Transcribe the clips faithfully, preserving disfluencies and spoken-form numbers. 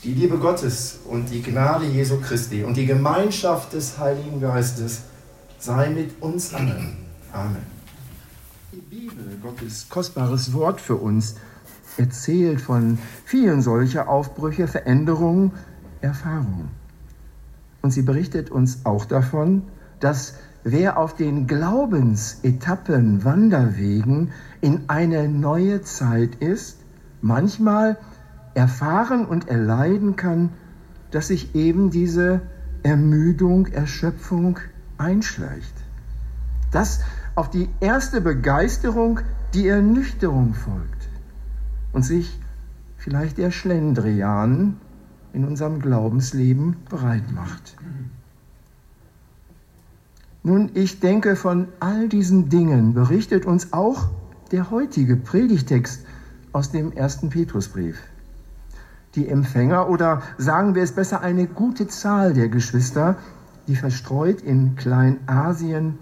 Die Liebe Gottes und die Gnade Jesu Christi und die Gemeinschaft des Heiligen Geistes sei mit uns allen. Amen. Die Bibel, Gottes kostbares Wort für uns, erzählt von vielen solcher Aufbrüche, Veränderungen, Erfahrungen. Und sie berichtet uns auch davon, dass wer auf den Glaubensetappen, Wanderwegen in eine neue Zeit ist, manchmal erfahren und erleiden kann, dass sich eben diese Ermüdung, Erschöpfung einschleicht. Dass auf die erste Begeisterung die Ernüchterung folgt und sich vielleicht der Schlendrian in unserem Glaubensleben breit macht. Nun, ich denke, von all diesen Dingen berichtet uns auch der heutige Predigtext aus dem ersten Petrusbrief. Die Empfänger, oder sagen wir es besser, eine gute Zahl der Geschwister, die verstreut in Kleinasien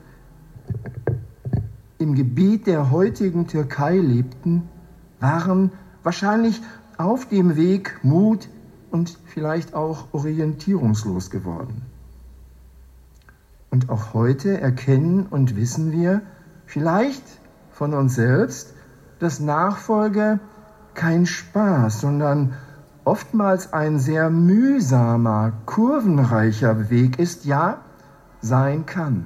im Gebiet der heutigen Türkei lebten, waren wahrscheinlich auf dem Weg Mut und vielleicht auch orientierungslos geworden. Und auch heute erkennen und wissen wir, vielleicht von uns selbst, dass Nachfolge kein Spaß, sondern oftmals ein sehr mühsamer, kurvenreicher Weg ist, ja, sein kann.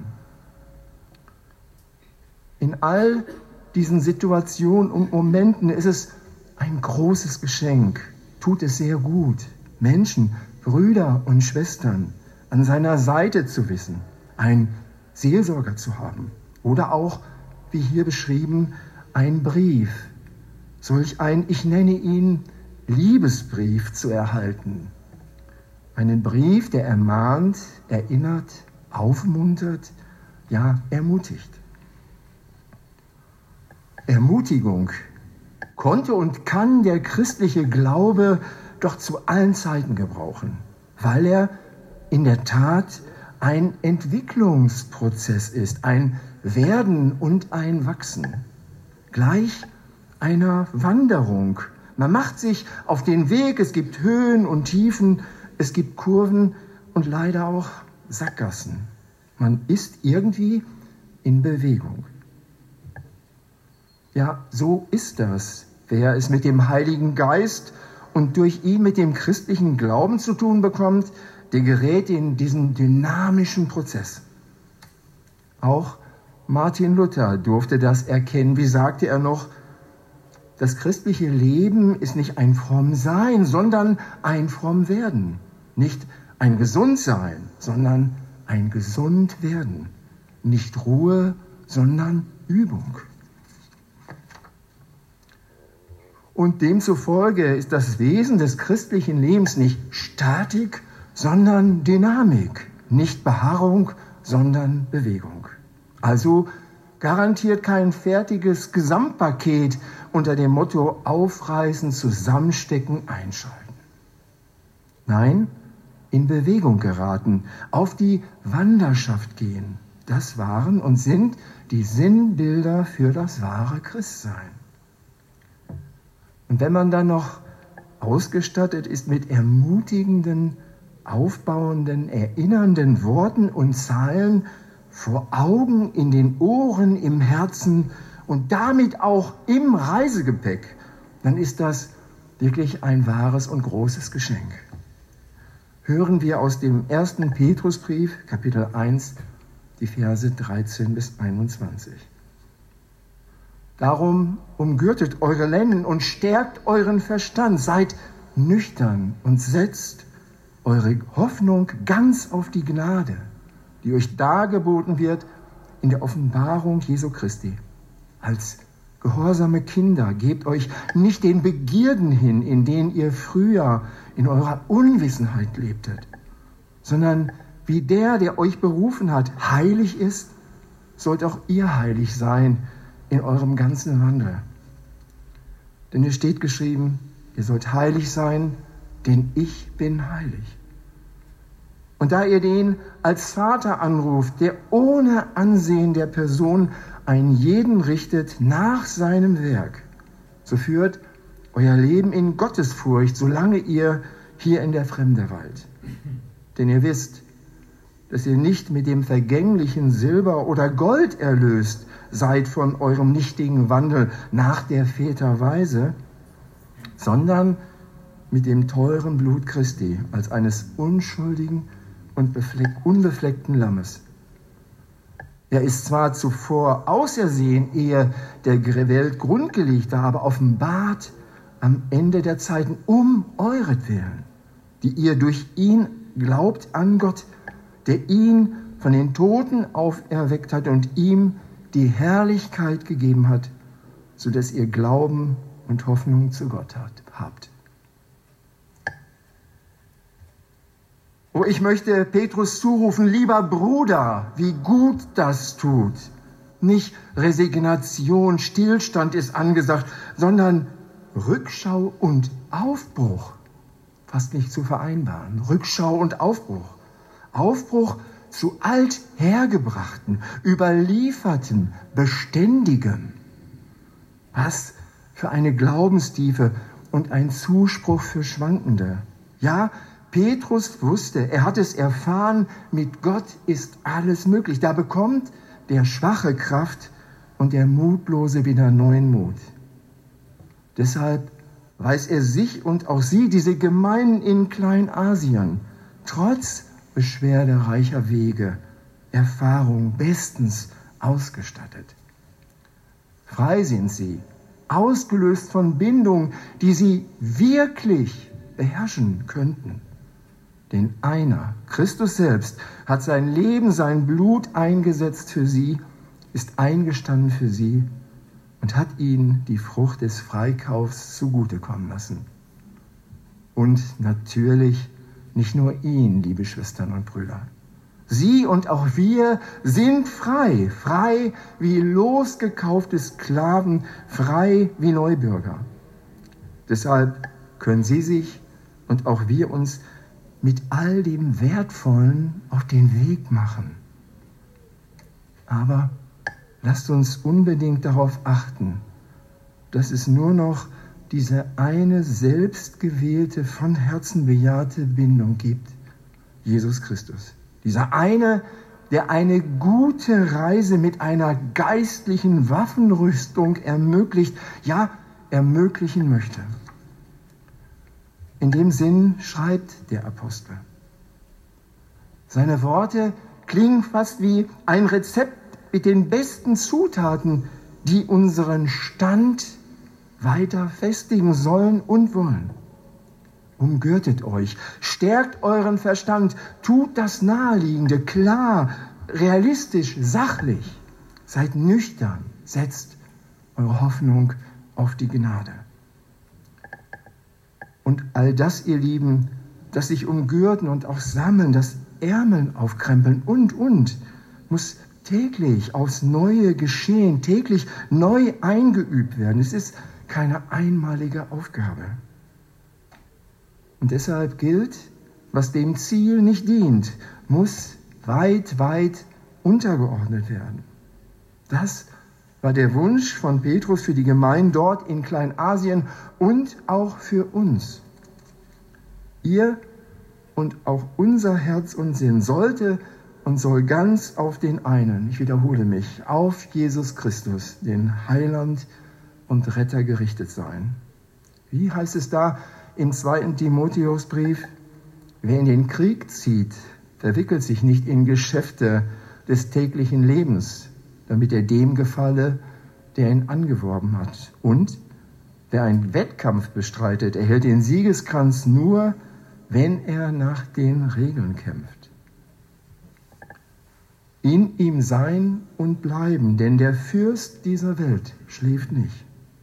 In all diesen Situationen und Momenten ist es ein großes Geschenk, tut es sehr gut, Menschen, Brüder und Schwestern an seiner Seite zu wissen, einen Seelsorger zu haben oder auch, wie hier beschrieben, ein Brief, solch ein, ich nenne ihn, Liebesbrief zu erhalten. Einen Brief, der ermahnt, erinnert, aufmuntert, ja, ermutigt. Ermutigung konnte und kann der christliche Glaube doch zu allen Zeiten gebrauchen, weil er in der Tat ein Entwicklungsprozess ist, ein Werden und ein Wachsen, gleich einer Wanderung. Man macht sich auf den Weg, es gibt Höhen und Tiefen, es gibt Kurven und leider auch Sackgassen. Man ist irgendwie in Bewegung. Ja, so ist das. Wer es mit dem Heiligen Geist und durch ihn mit dem christlichen Glauben zu tun bekommt, der gerät in diesen dynamischen Prozess. Auch Martin Luther durfte das erkennen. Wie sagte er noch? Das christliche Leben ist nicht ein Frommsein, sondern ein Frommwerden. Nicht ein Gesundsein, sondern ein Gesundwerden. Nicht Ruhe, sondern Übung. Und demzufolge ist das Wesen des christlichen Lebens nicht Statik, sondern Dynamik. Nicht Beharrung, sondern Bewegung. Also garantiert kein fertiges Gesamtpaket unter dem Motto aufreißen, zusammenstecken, einschalten. Nein, in Bewegung geraten, auf die Wanderschaft gehen. Das waren und sind die Sinnbilder für das wahre Christsein. Und wenn man dann noch ausgestattet ist mit ermutigenden, aufbauenden, erinnernden Worten und Zeilen vor Augen, in den Ohren, im Herzen und damit auch im Reisegepäck, dann ist das wirklich ein wahres und großes Geschenk. Hören wir aus dem ersten Petrusbrief, Kapitel eins, die Verse dreizehn bis einundzwanzig. Darum umgürtet eure Lenden und stärkt euren Verstand, seid nüchtern und setzt eure Hoffnung ganz auf die Gnade, die euch dargeboten wird in der Offenbarung Jesu Christi. Als gehorsame Kinder gebt euch nicht den Begierden hin, in denen ihr früher in eurer Unwissenheit lebtet, sondern wie der, der euch berufen hat, heilig ist, sollt auch ihr heilig sein in eurem ganzen Wandel. Denn es steht geschrieben, ihr sollt heilig sein, denn ich bin heilig. Und da ihr den als Vater anruft, der ohne Ansehen der Person einen jeden richtet nach seinem Werk, so führt euer Leben in Gottesfurcht, solange ihr hier in der Fremde weilt. Denn ihr wisst, dass ihr nicht mit dem vergänglichen Silber oder Gold erlöst seid von eurem nichtigen Wandel nach der Väter Weise, sondern mit dem teuren Blut Christi als eines unschuldigen und befleck, unbefleckten Lammes. Er ist zwar zuvor ausersehen, ehe der Welt Grund gelegt war, aber offenbart am Ende der Zeiten um euretwillen, die ihr durch ihn glaubt an Gott, der ihn von den Toten auferweckt hat und ihm die Herrlichkeit gegeben hat, sodass ihr Glauben und Hoffnung zu Gott habt. Oh, ich möchte Petrus zurufen, lieber Bruder, wie gut das tut. Nicht Resignation, Stillstand ist angesagt, sondern Rückschau und Aufbruch. Fast nicht zu vereinbaren. Rückschau und Aufbruch. Aufbruch zu althergebrachten, überlieferten, beständigem. Was für eine Glaubenstiefe und ein Zuspruch für Schwankende. Ja, Petrus wusste, er hat es erfahren, mit Gott ist alles möglich. Da bekommt der Schwache Kraft und der Mutlose wieder neuen Mut. Deshalb weiß er sich und auch sie, diese Gemeinden in Kleinasien, trotz beschwerdereicher Wege, Erfahrung bestens ausgestattet. Frei sind sie, ausgelöst von Bindungen, die sie wirklich beherrschen könnten. Denn einer, Christus selbst, hat sein Leben, sein Blut eingesetzt für sie, ist eingestanden für sie und hat ihnen die Frucht des Freikaufs zugutekommen lassen. Und natürlich nicht nur ihn, liebe Schwestern und Brüder. Sie und auch wir sind frei, frei wie losgekaufte Sklaven, frei wie Neubürger. Deshalb können Sie sich und auch wir uns mit all dem Wertvollen auf den Weg machen. Aber lasst uns unbedingt darauf achten, dass es nur noch diese eine selbstgewählte, von Herzen bejahte Bindung gibt, Jesus Christus. Dieser eine, der eine gute Reise mit einer geistlichen Waffenrüstung ermöglicht, ja, ermöglichen möchte. In dem Sinn schreibt der Apostel. Seine Worte klingen fast wie ein Rezept mit den besten Zutaten, die unseren Stand weiter festigen sollen und wollen. Umgürtet euch, stärkt euren Verstand, tut das Naheliegende, klar, realistisch, sachlich. Seid nüchtern, setzt eure Hoffnung auf die Gnade. Und all das, ihr Lieben, das sich umgürten und auch sammeln, das Ärmeln aufkrempeln und, und, muss täglich aufs Neue geschehen, täglich neu eingeübt werden. Es ist keine einmalige Aufgabe. Und deshalb gilt, was dem Ziel nicht dient, muss weit, weit untergeordnet werden. Das war der Wunsch von Petrus für die Gemeinden dort in Kleinasien und auch für uns. Ihr und auch unser Herz und Sinn sollte und soll ganz auf den einen, ich wiederhole mich, auf Jesus Christus, den Heiland und Retter, gerichtet sein. Wie heißt es da im zweiten Timotheusbrief? Wer in den Krieg zieht, verwickelt sich nicht in Geschäfte des täglichen Lebens, damit er dem gefalle, der ihn angeworben hat. Und wer einen Wettkampf bestreitet, erhält den Siegeskranz nur, wenn er nach den Regeln kämpft. In ihm sein und bleiben, denn der Fürst dieser Welt schläft nicht.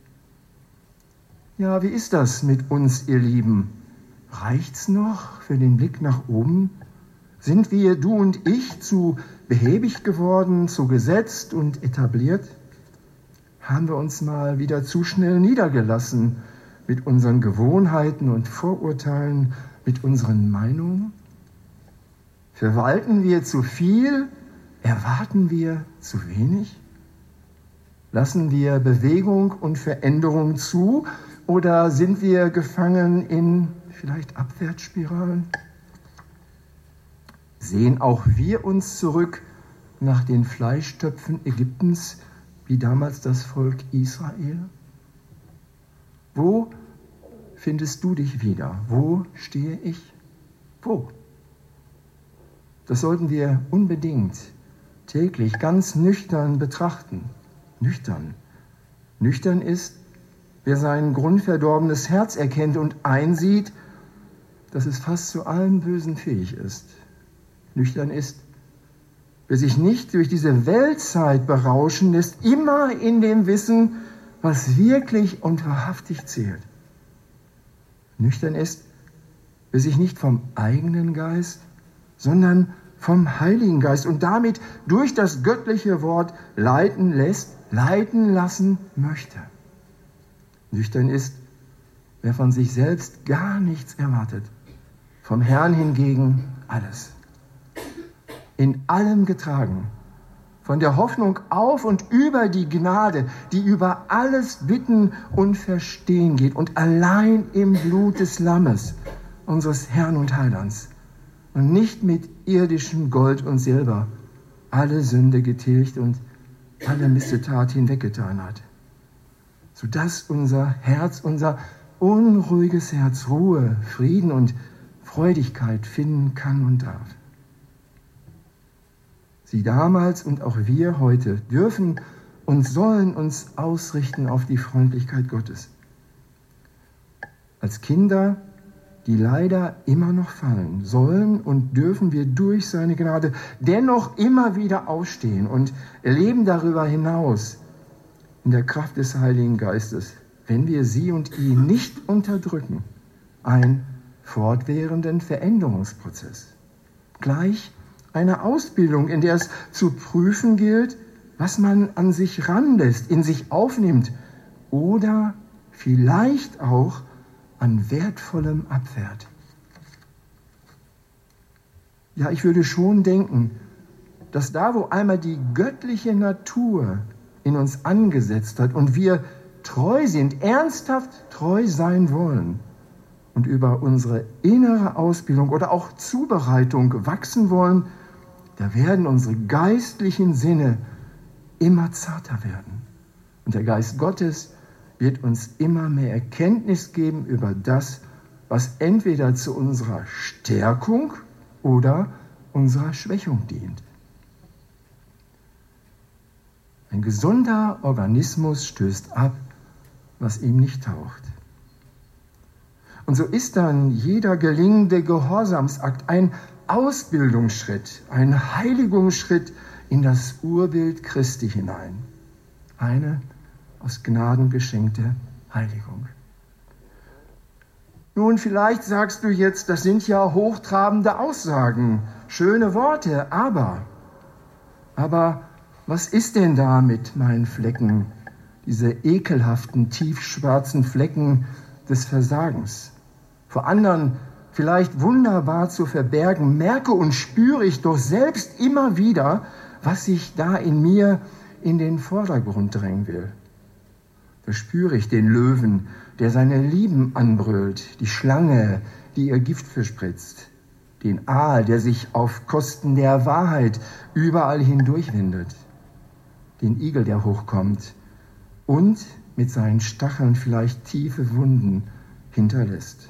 Ja, wie ist das mit uns, ihr Lieben? Reicht's noch für den Blick nach oben? Sind wir, du und ich, zu behäbig geworden, zu gesetzt und etabliert? Haben wir uns mal wieder zu schnell niedergelassen mit unseren Gewohnheiten und Vorurteilen, mit unseren Meinungen? Verwalten wir zu viel? Erwarten wir zu wenig? Lassen wir Bewegung und Veränderung zu oder sind wir gefangen in vielleicht Abwärtsspiralen? Sehen auch wir uns zurück nach den Fleischtöpfen Ägyptens, wie damals das Volk Israel? Wo findest du dich wieder? Wo stehe ich? Wo? Das sollten wir unbedingt täglich ganz nüchtern betrachten. Nüchtern. Nüchtern ist, wer sein grundverdorbenes Herz erkennt und einsieht, dass es fast zu allem Bösen fähig ist. Nüchtern ist, wer sich nicht durch diese Weltzeit berauschen lässt, immer in dem Wissen, was wirklich und wahrhaftig zählt. Nüchtern ist, wer sich nicht vom eigenen Geist, sondern vom Heiligen Geist und damit durch das göttliche Wort leiten lässt, leiten lassen möchte. Nüchtern ist, wer von sich selbst gar nichts erwartet, vom Herrn hingegen alles. In allem getragen, von der Hoffnung auf und über die Gnade, die über alles Bitten und Verstehen geht und allein im Blut des Lammes, unseres Herrn und Heilands, und nicht mit irdischem Gold und Silber alle Sünde getilgt und alle Missetat hinweggetan hat, sodass unser Herz, unser unruhiges Herz Ruhe, Frieden und Freudigkeit finden kann und darf. Sie damals und auch wir heute dürfen und sollen uns ausrichten auf die Freundlichkeit Gottes. Als Kinder, die leider immer noch fallen, sollen und dürfen wir durch seine Gnade dennoch immer wieder aufstehen und erleben darüber hinaus in der Kraft des Heiligen Geistes, wenn wir sie und ihn nicht unterdrücken, einen fortwährenden Veränderungsprozess. Gleich eine Ausbildung, in der es zu prüfen gilt, was man an sich ranlässt, in sich aufnimmt oder vielleicht auch an Wertvollem abfährt. Ja, ich würde schon denken, dass da, wo einmal die göttliche Natur in uns angesetzt hat und wir treu sind, ernsthaft treu sein wollen und über unsere innere Ausbildung oder auch Zubereitung wachsen wollen, da werden unsere geistlichen Sinne immer zarter werden. Und der Geist Gottes wird uns immer mehr Erkenntnis geben über das, was entweder zu unserer Stärkung oder unserer Schwächung dient. Ein gesunder Organismus stößt ab, was ihm nicht taugt. Und so ist dann jeder gelingende Gehorsamsakt ein Ausbildungsschritt, ein Heiligungsschritt in das Urbild Christi hinein. Eine aus Gnaden geschenkte Heiligung. Nun, vielleicht sagst du jetzt, das sind ja hochtrabende Aussagen, schöne Worte, aber, aber was ist denn da mit meinen Flecken, diese ekelhaften, tiefschwarzen Flecken des Versagens? Vor anderen vielleicht wunderbar zu verbergen, merke und spüre ich doch selbst immer wieder, was sich da in mir in den Vordergrund drängen will. Da spüre ich den Löwen, der seine Lieben anbrüllt, die Schlange, die ihr Gift verspritzt, den Aal, der sich auf Kosten der Wahrheit überall hindurchwindet, den Igel, der hochkommt und mit seinen Stacheln vielleicht tiefe Wunden hinterlässt.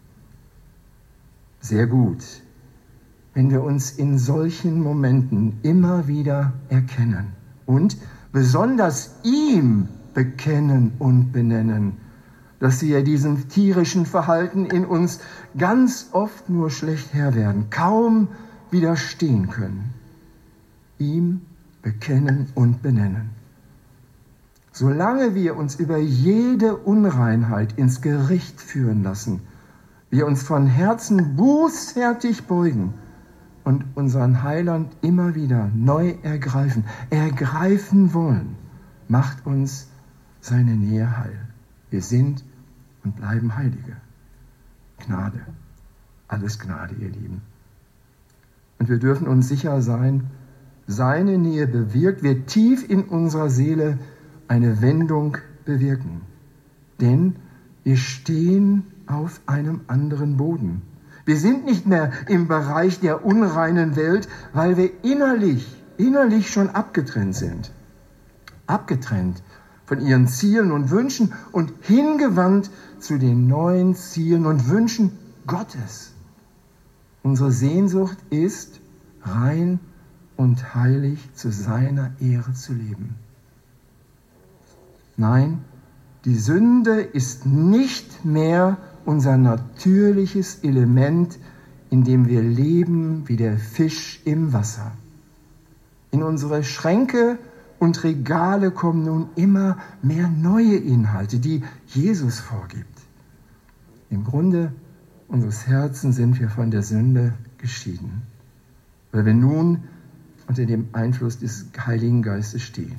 Sehr gut, wenn wir uns in solchen Momenten immer wieder erkennen und besonders ihm bekennen und benennen, dass wir diesem tierischen Verhalten in uns ganz oft nur schlecht Herr werden, kaum widerstehen können. Ihm bekennen und benennen. Solange wir uns über jede Unreinheit ins Gericht führen lassen, wir uns von Herzen bußfertig beugen und unseren Heiland immer wieder neu ergreifen, ergreifen wollen, macht uns seine Nähe heil. Wir sind und bleiben Heilige. Gnade, alles Gnade, ihr Lieben. Und wir dürfen uns sicher sein, seine Nähe bewirkt, wird tief in unserer Seele eine Wendung bewirken. Denn wir stehen auf einem anderen Boden. Wir sind nicht mehr im Bereich der unreinen Welt, weil wir innerlich, innerlich schon abgetrennt sind. Abgetrennt von ihren Zielen und Wünschen und hingewandt zu den neuen Zielen und Wünschen Gottes. Unsere Sehnsucht ist, rein und heilig zu seiner Ehre zu leben. Nein, die Sünde ist nicht mehr unser natürliches Element, in dem wir leben wie der Fisch im Wasser. In unsere Schränke und Regale kommen nun immer mehr neue Inhalte, die Jesus vorgibt. Im Grunde unseres Herzens sind wir von der Sünde geschieden, weil wir nun unter dem Einfluss des Heiligen Geistes stehen.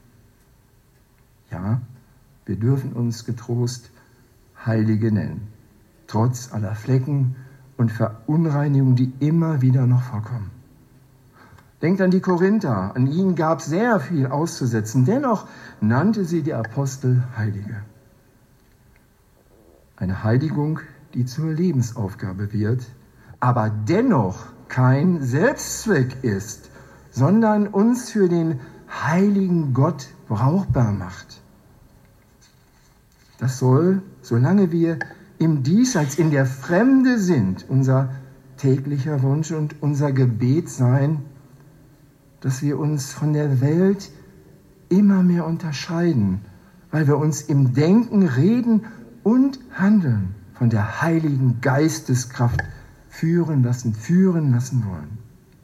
Ja, wir dürfen uns getrost Heilige nennen, trotz aller Flecken und Verunreinigungen, die immer wieder noch vorkommen. Denkt an die Korinther, an ihnen gab es sehr viel auszusetzen, dennoch nannte sie die Apostel Heilige. Eine Heiligung, die zur Lebensaufgabe wird, aber dennoch kein Selbstzweck ist, sondern uns für den heiligen Gott brauchbar macht. Das soll, solange wir im Diesseits, in der Fremde sind, unser täglicher Wunsch und unser Gebet sein, dass wir uns von der Welt immer mehr unterscheiden, weil wir uns im Denken, Reden und Handeln von der heiligen Geisteskraft führen lassen, führen lassen wollen.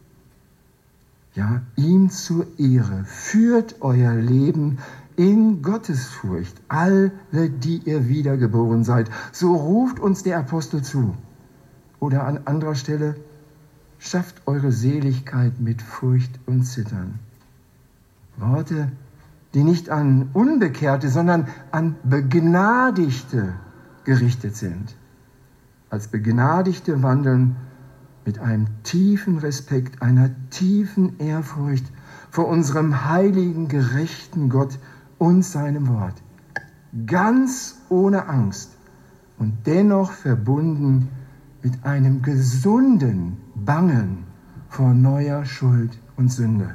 Ja, ihm zur Ehre führt euer Leben in Gottesfurcht, alle, die ihr wiedergeboren seid. So ruft uns der Apostel zu. Oder an anderer Stelle, schafft eure Seligkeit mit Furcht und Zittern. Worte, die nicht an Unbekehrte, sondern an Begnadigte gerichtet sind. Als Begnadigte wandeln mit einem tiefen Respekt, einer tiefen Ehrfurcht vor unserem heiligen, gerechten Gott und seinem Wort. Ganz ohne Angst und dennoch verbunden mit einem gesunden Bangen vor neuer Schuld und Sünde.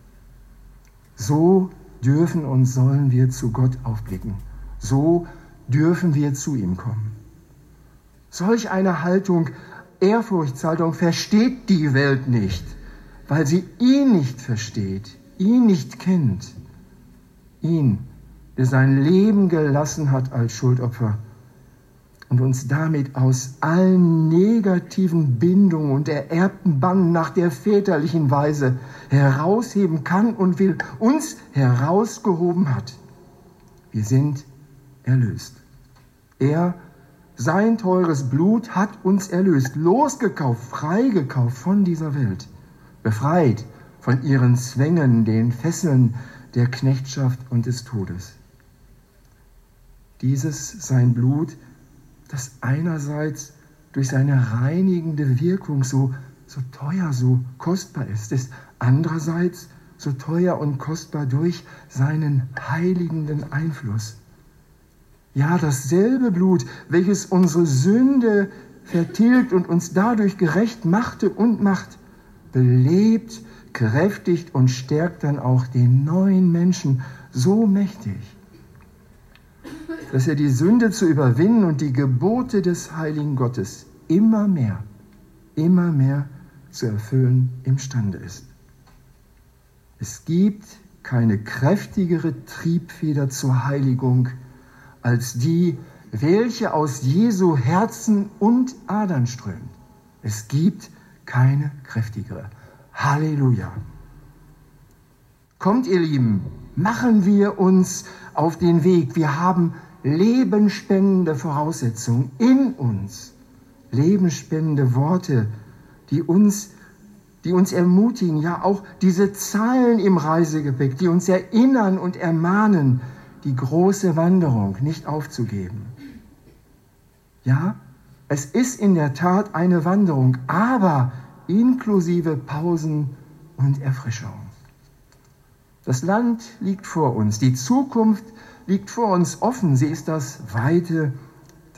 So dürfen und sollen wir zu Gott aufblicken. So dürfen wir zu ihm kommen. Solch eine Haltung, Ehrfurchtshaltung versteht die Welt nicht, weil sie ihn nicht versteht, ihn nicht kennt. Ihn, der sein Leben gelassen hat als Schuldopfer und uns damit aus allen negativen Bindungen und ererbten Banden nach der väterlichen Weise herausheben kann und will, uns herausgehoben hat. Wir sind erlöst. Er, sein teures Blut hat uns erlöst, losgekauft, freigekauft von dieser Welt, befreit von ihren Zwängen, den Fesseln der Knechtschaft und des Todes. Dieses sein Blut, das einerseits durch seine reinigende Wirkung so, so teuer, so kostbar ist, ist andererseits so teuer und kostbar durch seinen heiligenden Einfluss. Ja, dasselbe Blut, welches unsere Sünde vertilgt und uns dadurch gerecht machte und macht, belebt, kräftigt und stärkt dann auch den neuen Menschen so mächtig, dass er die Sünde zu überwinden und die Gebote des heiligen Gottes immer mehr, immer mehr zu erfüllen imstande ist. Es gibt keine kräftigere Triebfeder zur Heiligung als die, welche aus Jesu Herzen und Adern strömt. Es gibt keine kräftigere. Halleluja. Kommt, ihr Lieben, machen wir uns auf den Weg. Wir haben lebenspendende Voraussetzungen in uns. Lebenspendende Worte, die uns, die uns ermutigen. Ja, auch diese Zeilen im Reisegepäck, die uns erinnern und ermahnen, die große Wanderung nicht aufzugeben. Ja, es ist in der Tat eine Wanderung, aber inklusive Pausen und Erfrischung. Das Land liegt vor uns, die Zukunft liegt vor uns offen. Sie ist das weite,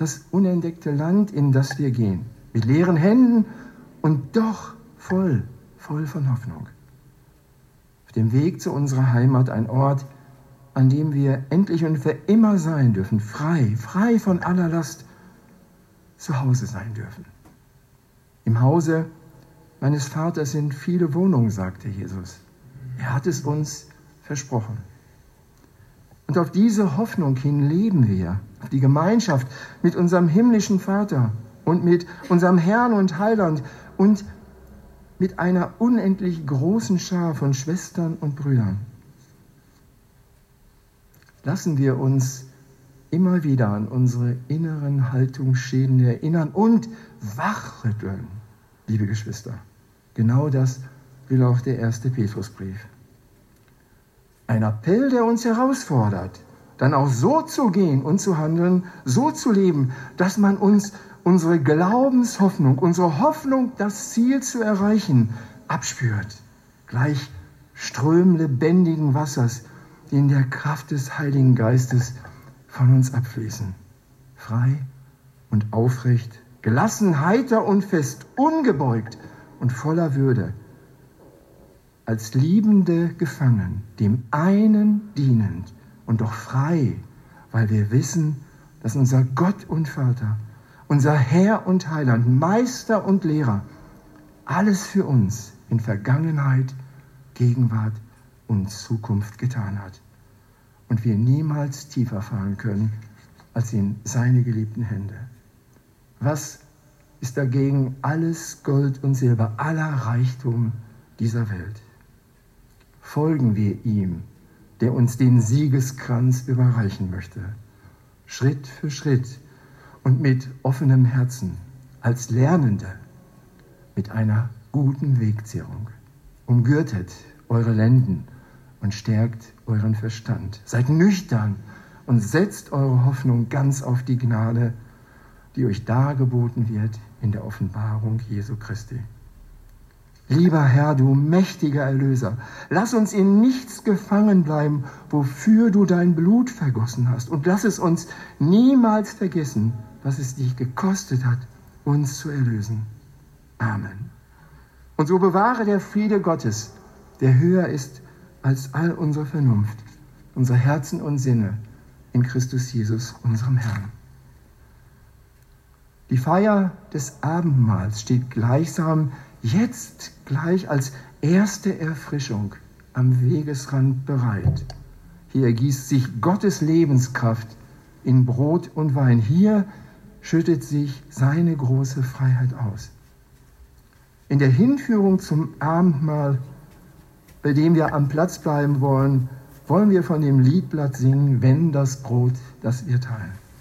das unentdeckte Land, in das wir gehen, mit leeren Händen und doch voll, voll von Hoffnung. Auf dem Weg zu unserer Heimat ein Ort, an dem wir endlich und für immer sein dürfen, frei, frei von aller Last, zu Hause sein dürfen. Im Hause meines Vaters sind viele Wohnungen, sagte Jesus. Er hat es uns versprochen. Und auf diese Hoffnung hin leben wir, auf die Gemeinschaft mit unserem himmlischen Vater und mit unserem Herrn und Heiland und mit einer unendlich großen Schar von Schwestern und Brüdern. Lassen wir uns immer wieder an unsere inneren Haltungsschäden erinnern und wachrütteln, liebe Geschwister. Genau das will auch der erste Petrusbrief. Ein Appell, der uns herausfordert, dann auch so zu gehen und zu handeln, so zu leben, dass man uns unsere Glaubenshoffnung, unsere Hoffnung, das Ziel zu erreichen, abspürt. Gleich Strömen lebendigen Wassers, die in der Kraft des Heiligen Geistes von uns abfließen. Frei und aufrecht, gelassen, heiter und fest, ungebeugt und voller Würde. Als Liebende gefangen, dem einen dienend und doch frei, weil wir wissen, dass unser Gott und Vater, unser Herr und Heiland, Meister und Lehrer, alles für uns in Vergangenheit, Gegenwart und Zukunft getan hat. Und wir niemals tiefer fallen können als in seine geliebten Hände. Was ist dagegen alles Gold und Silber, aller Reichtum dieser Welt? Folgen wir ihm, der uns den Siegeskranz überreichen möchte, Schritt für Schritt und mit offenem Herzen, als Lernende, mit einer guten Wegzehrung. Umgürtet eure Lenden und stärkt euren Verstand. Seid nüchtern und setzt eure Hoffnung ganz auf die Gnade, die euch dargeboten wird in der Offenbarung Jesu Christi. Lieber Herr, du mächtiger Erlöser, lass uns in nichts gefangen bleiben, wofür du dein Blut vergossen hast. Und lass es uns niemals vergessen, was es dich gekostet hat, uns zu erlösen. Amen. Und so bewahre der Friede Gottes, der höher ist als all unsere Vernunft, unsere Herzen und Sinne in Christus Jesus, unserem Herrn. Die Feier des Abendmahls steht gleichsam jetzt gleich als erste Erfrischung am Wegesrand bereit. Hier ergießt sich Gottes Lebenskraft in Brot und Wein. Hier schüttet sich seine große Freiheit aus. In der Hinführung zum Abendmahl, bei dem wir am Platz bleiben wollen, wollen wir von dem Liedblatt singen, wenn das Brot, das wir teilen.